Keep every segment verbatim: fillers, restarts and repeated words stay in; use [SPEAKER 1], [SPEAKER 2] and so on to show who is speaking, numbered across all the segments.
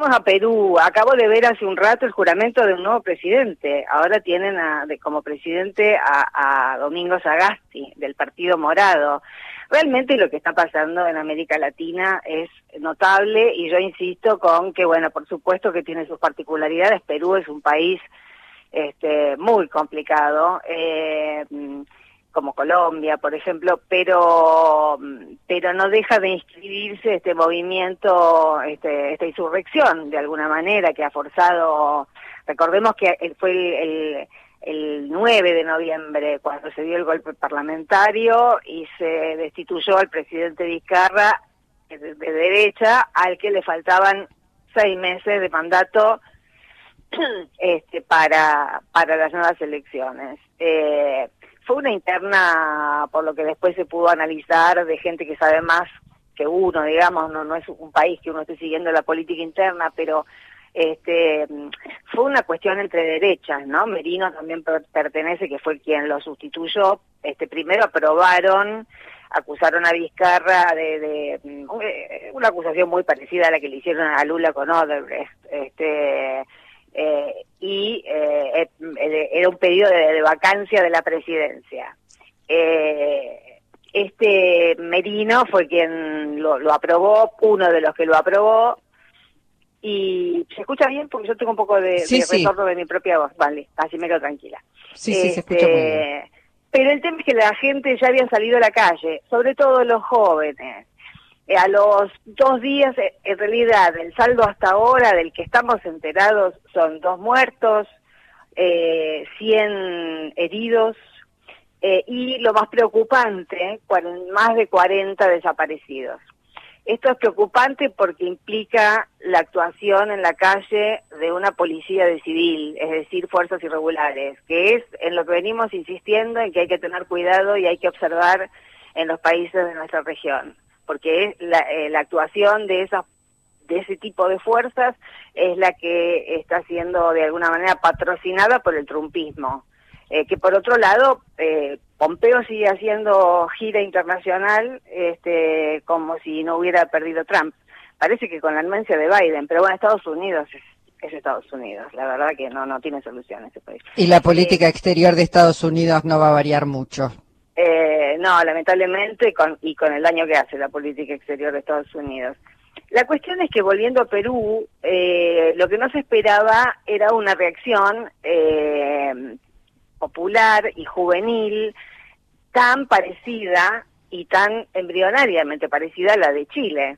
[SPEAKER 1] Pasemos a Perú. Acabo de ver hace un rato el juramento de un nuevo presidente. Ahora tienen a, de, como presidente a, a Domingo Sagasti, del Partido Morado. Realmente lo que está pasando en América Latina es notable, y yo insisto con que, bueno, por supuesto que tiene sus particularidades. Perú es un país este, muy complicado, eh, como Colombia, por ejemplo, pero pero no deja de inscribirse este movimiento, este, esta insurrección, de alguna manera, que ha forzado. Recordemos que fue el, el, el nueve de noviembre cuando se dio el golpe parlamentario y se destituyó al presidente Vizcarra, de, de derecha, al que le faltaban seis meses de mandato este, para, para las nuevas elecciones. Eh, Fue una interna, por lo que después se pudo analizar, de gente que sabe más que uno, digamos. No, no es un país que uno esté siguiendo la política interna, pero este fue una cuestión entre derechas, ¿no? Merino también per pertenece, que fue quien lo sustituyó. Este primero aprobaron, acusaron a Vizcarra de, de, de una acusación muy parecida a la que le hicieron a Lula con Odebrecht, este Eh, y eh, era un pedido de, de vacancia de la presidencia. Eh, este Merino fue quien lo, lo aprobó, uno de los que lo aprobó. Y ¿se escucha bien? Porque yo tengo un poco de,
[SPEAKER 2] sí,
[SPEAKER 1] de
[SPEAKER 2] sí.
[SPEAKER 1] retorno de mi propia voz. Vale, así me quedo tranquila.
[SPEAKER 2] Sí,
[SPEAKER 1] este,
[SPEAKER 2] sí, se escucha muy bien.
[SPEAKER 1] Pero el tema es que la gente ya había salido a la calle, sobre todo los jóvenes. A los dos días, en realidad, el saldo hasta ahora del que estamos enterados son dos muertos, eh, cien heridos, eh, y lo más preocupante, más de cuarenta desaparecidos. Esto es preocupante porque implica la actuación en la calle de una policía de civil, es decir, fuerzas irregulares, que es en lo que venimos insistiendo, en que hay que tener cuidado y hay que observar en los países de nuestra región. Porque es la, eh, la actuación de esas de ese tipo de fuerzas es la que está siendo de alguna manera patrocinada por el trumpismo. Eh, que por otro lado, eh, Pompeo sigue haciendo gira internacional este, como si no hubiera perdido Trump. Parece que con la anuencia de Biden, pero bueno, Estados Unidos es, es Estados Unidos. La verdad que no, no tiene solución ese país.
[SPEAKER 2] Y la política
[SPEAKER 1] Eh,
[SPEAKER 2] exterior de Estados Unidos no va a variar mucho.
[SPEAKER 1] Eh, no, lamentablemente, con, y con el daño que hace la política exterior de Estados Unidos. La cuestión es que, volviendo a Perú, eh, lo que no se esperaba era una reacción eh, popular y juvenil tan parecida y tan embrionariamente parecida a la de Chile.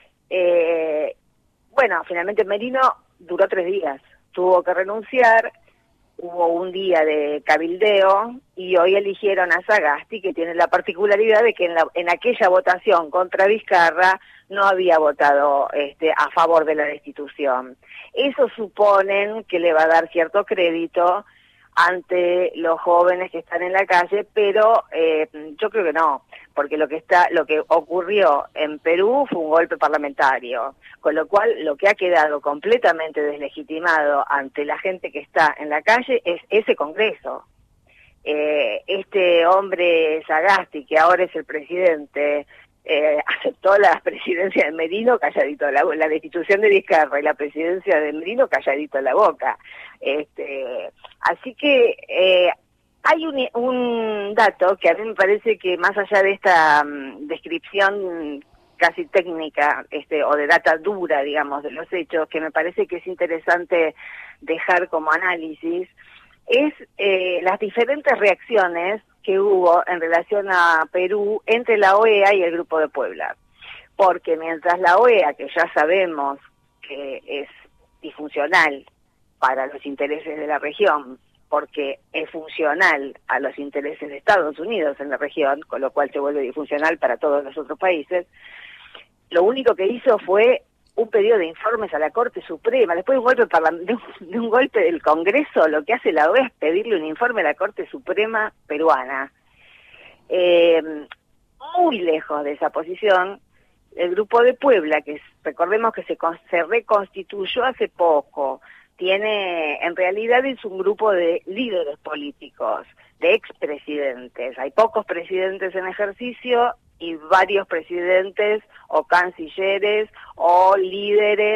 [SPEAKER 1] Eh, bueno, finalmente Merino duró tres días, tuvo que renunciar. Hubo un día de cabildeo y hoy eligieron a Sagasti, que tiene la particularidad de que en, la, en aquella votación contra Vizcarra no había votado este, a favor de la destitución. Eso suponen que le va a dar cierto crédito ante los jóvenes que están en la calle, pero eh, yo creo que no, porque lo que está, lo que ocurrió en Perú fue un golpe parlamentario, con lo cual lo que ha quedado completamente deslegitimado ante la gente que está en la calle es ese Congreso. Eh, este hombre Sagasti, que ahora es el presidente, eh, aceptó la presidencia de Merino calladito la, la destitución de Vizcarra y la presidencia de Merino calladito la boca. Este, así que eh, hay un, un dato que a mí me parece que, más allá de esta um, descripción casi técnica, este, o de data dura, digamos, de los hechos, que me parece que es interesante dejar como análisis, es eh, las diferentes reacciones que hubo en relación a Perú entre la O E A y el Grupo de Puebla. Porque mientras la O E A, que ya sabemos que es disfuncional para los intereses de la región, porque es funcional a los intereses de Estados Unidos en la región, con lo cual se vuelve disfuncional para todos los otros países, lo único que hizo fue un pedido de informes a la Corte Suprema. Después de un golpe, de un, de un golpe del Congreso, lo que hace la O E A es pedirle un informe a la Corte Suprema peruana. Eh, muy lejos de esa posición, el Grupo de Puebla, que recordemos que se, se reconstituyó hace poco, tiene, en realidad es un grupo de líderes políticos, de expresidentes. Hay pocos presidentes en ejercicio y varios presidentes o cancilleres o líderes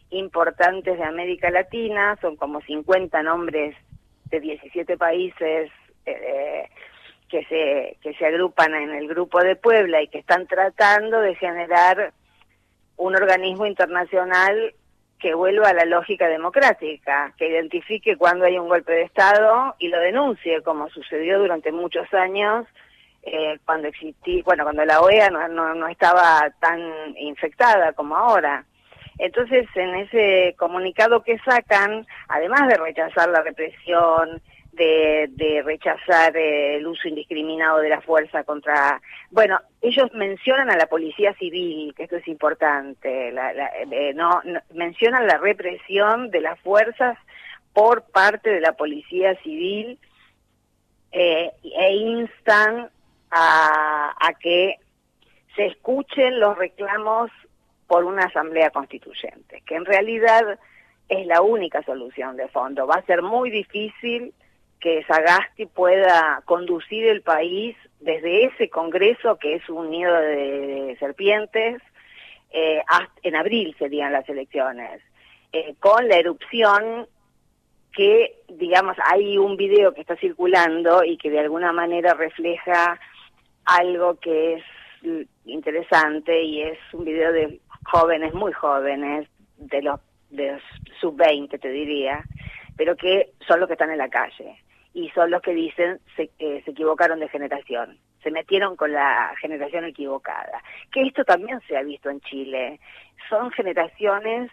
[SPEAKER 1] importantes de América Latina, son como cincuenta nombres de diecisiete países eh, que se que se agrupan en el Grupo de Puebla y que están tratando de generar un organismo internacional que vuelva a la lógica democrática, que identifique cuando hay un golpe de Estado y lo denuncie, como sucedió durante muchos años, eh, cuando existí, bueno, cuando la O E A no, no, no estaba tan infectada como ahora. Entonces, en ese comunicado que sacan, además de rechazar la represión, de, de rechazar eh, el uso indiscriminado de la fuerza contra... Bueno, ellos mencionan a la policía civil, que esto es importante, la, la, eh, no, no mencionan la represión de las fuerzas por parte de la policía civil eh, e instan a, a que se escuchen los reclamos por una asamblea constituyente, que en realidad es la única solución de fondo. Va a ser muy difícil que Sagasti pueda conducir el país desde ese Congreso, que es un nido de serpientes, eh, hasta, en abril serían las elecciones, eh, con la erupción que, digamos, hay un video que está circulando y que de alguna manera refleja algo que es interesante, y es un video de jóvenes, muy jóvenes, de los, de los sub veinte te diría, pero que son los que están en la calle. Y son los que dicen se, eh, se equivocaron de generación, se metieron con la generación equivocada. Que esto también se ha visto en Chile. Son generaciones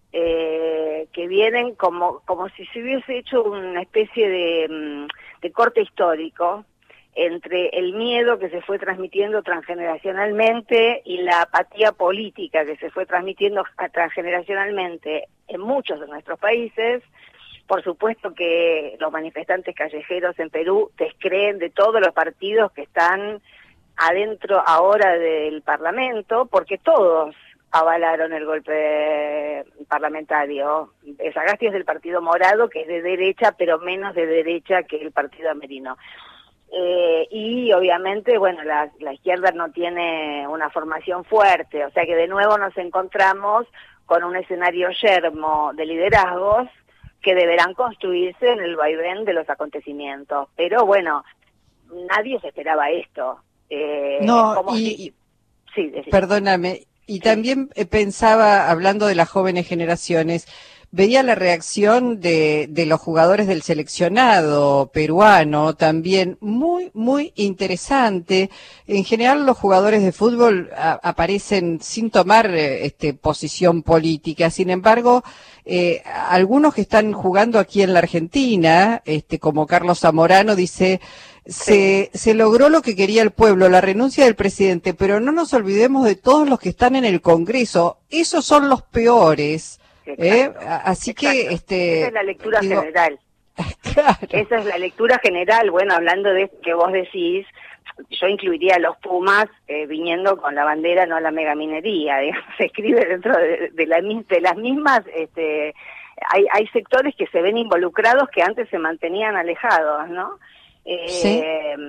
[SPEAKER 1] eh, que vienen como, como si se hubiese hecho una especie de, de corte histórico entre el miedo que se fue transmitiendo transgeneracionalmente y la apatía política que se fue transmitiendo transgeneracionalmente en muchos de nuestros países. Por supuesto que los manifestantes callejeros en Perú descreen de todos los partidos que están adentro ahora del Parlamento, porque todos avalaron el golpe parlamentario. Sagasti es del Partido Morado, que es de derecha, pero menos de derecha que el Partido Amerino. Eh, y obviamente, bueno, la, la izquierda no tiene una formación fuerte, o sea que de nuevo nos encontramos con un escenario yermo de liderazgos que deberán construirse en el vaivén de los acontecimientos. Pero bueno, nadie se esperaba esto. Eh,
[SPEAKER 2] no,
[SPEAKER 1] como
[SPEAKER 2] y,
[SPEAKER 1] si... sí,
[SPEAKER 2] perdóname, y
[SPEAKER 1] sí.
[SPEAKER 2] También eh, pensaba, hablando de las jóvenes generaciones, veía la reacción de, de los jugadores del seleccionado peruano, también muy, muy interesante. En general los jugadores de fútbol a, aparecen sin tomar eh, este, posición política. Sin embargo, eh, algunos que están jugando aquí en la Argentina, este, como Carlos Zamorano, dice... Se, se logró lo que quería el pueblo, la renuncia del presidente, pero no nos olvidemos de todos los que están en el Congreso. Esos son los peores. ¿eh? Así
[SPEAKER 1] exacto.
[SPEAKER 2] que... este,
[SPEAKER 1] esa es la lectura
[SPEAKER 2] digo,
[SPEAKER 1] general.
[SPEAKER 2] Claro.
[SPEAKER 1] Esa es la lectura general. Bueno, hablando de que vos decís, yo incluiría a los Pumas eh, viniendo con la bandera, no la megaminería. Digamos, se escribe dentro de, de, la, de las mismas... este hay, hay sectores que se ven involucrados que antes se mantenían alejados, ¿no? Eh,
[SPEAKER 2] sí.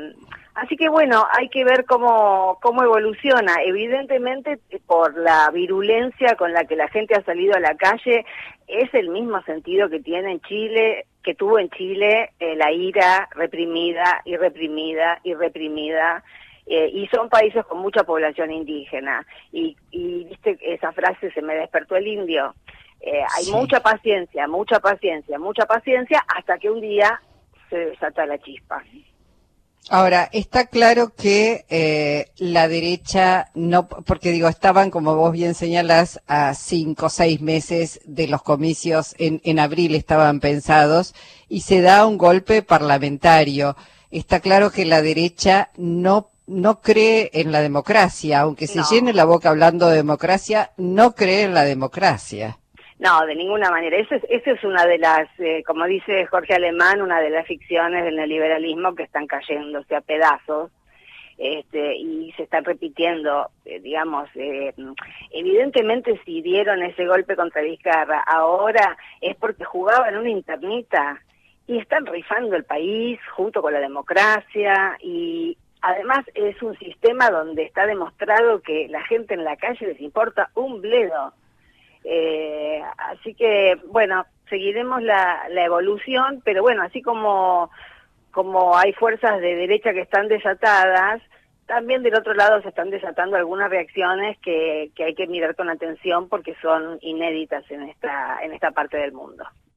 [SPEAKER 1] Así que bueno, hay que ver cómo, cómo evoluciona. Evidentemente, por la virulencia con la que la gente ha salido a la calle, es el mismo sentido que tiene en Chile, que tuvo en Chile eh, la ira reprimida y reprimida y reprimida. Eh, y son países con mucha población indígena. Y, y viste, esa frase, se me despertó el indio. Eh, hay
[SPEAKER 2] sí.
[SPEAKER 1] mucha paciencia, mucha paciencia, mucha paciencia, hasta que un día se desata la chispa.
[SPEAKER 2] Ahora, está claro que eh, la derecha no, porque digo, estaban, como vos bien señalás, a cinco o seis meses de los comicios, en, en abril estaban pensados, y se da un golpe parlamentario. Está claro que la derecha no no cree en la democracia, aunque se
[SPEAKER 1] no.
[SPEAKER 2] llene la boca hablando de democracia, no cree en la democracia.
[SPEAKER 1] No, de ninguna manera. Eso es, eso es una de las, eh, como dice Jorge Alemán, una de las ficciones del neoliberalismo que están cayéndose a pedazos, este, y se están repitiendo, eh, digamos, eh, evidentemente si dieron ese golpe contra Vizcarra ahora es porque jugaban una internita y están rifando el país junto con la democracia, y además es un sistema donde está demostrado que la gente en la calle les importa un bledo. Eh, así que, bueno, seguiremos la, la evolución, pero bueno, así como, como hay fuerzas de derecha que están desatadas, también del otro lado se están desatando algunas reacciones que, que hay que mirar con atención porque son inéditas en esta, en esta parte del mundo.